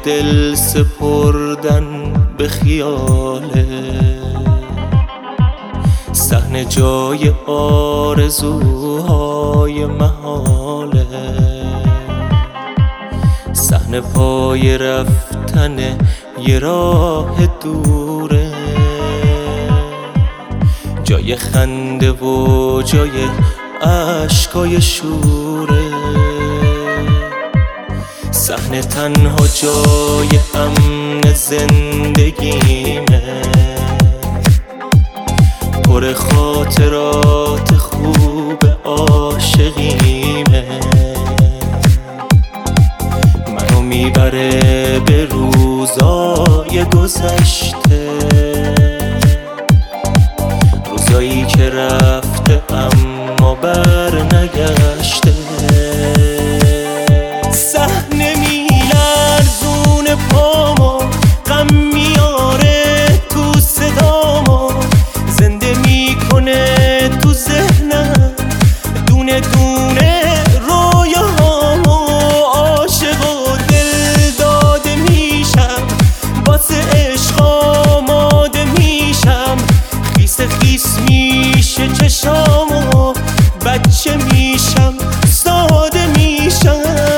دل سپردن به خیاله، صحنه جای آرزوهای محاله، صحنه پای رفتن یه راه دوره، جای خنده و جای عشقای شوره، صحنه تنها جای امن زندگیمه، پر خاطرات خوب عاشقیمه، منو میبره به روزای گذشته، روزایی که رفته اما بر نگشته، صحنه میلرزونه پامو، غم میاره تو صدامو، زنده میکنه تو ذهنم دونه دونه رویاهامو، عاشق و دل داده میشم، واسه عشق آماده میشم، خیس خیس میشه چشامو، بچه میشم ساده میشم.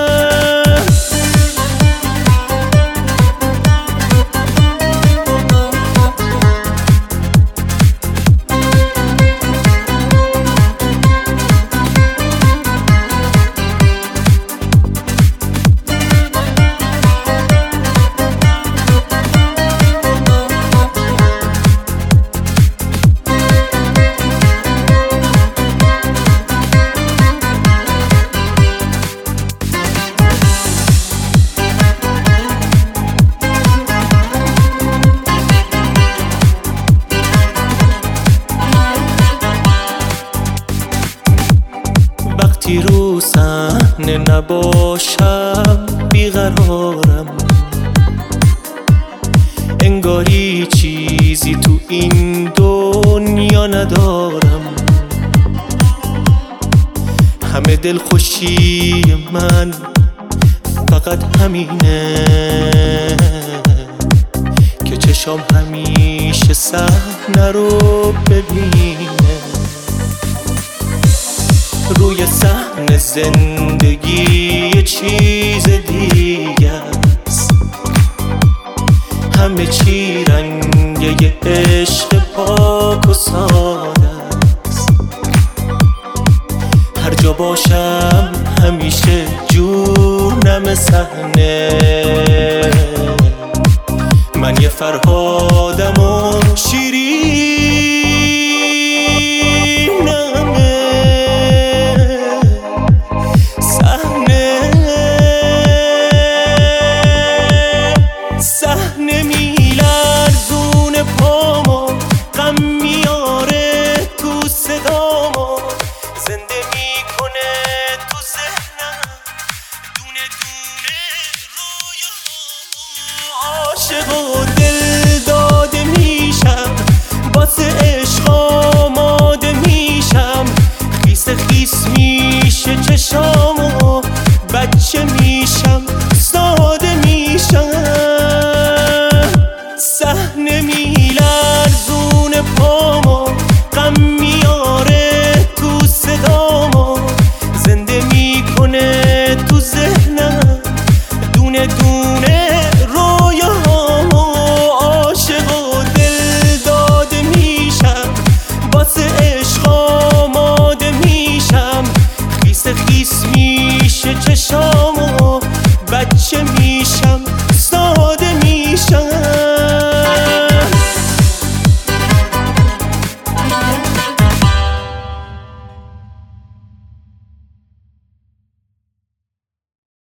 وقتی رو صحنه نباشم بیقرارم، انگاری چیزی تو این دنیا ندارم، همه دلخوشی من فقط همینه که چشام همیشه صحنه رو ببینه، روی صحنه زندگی یه چیز دیگه است، همه چی رنگ یه عشق پاک و ساده است، هر جا باشم همیشه جونم صحنه، من یه فرهادم و شیرین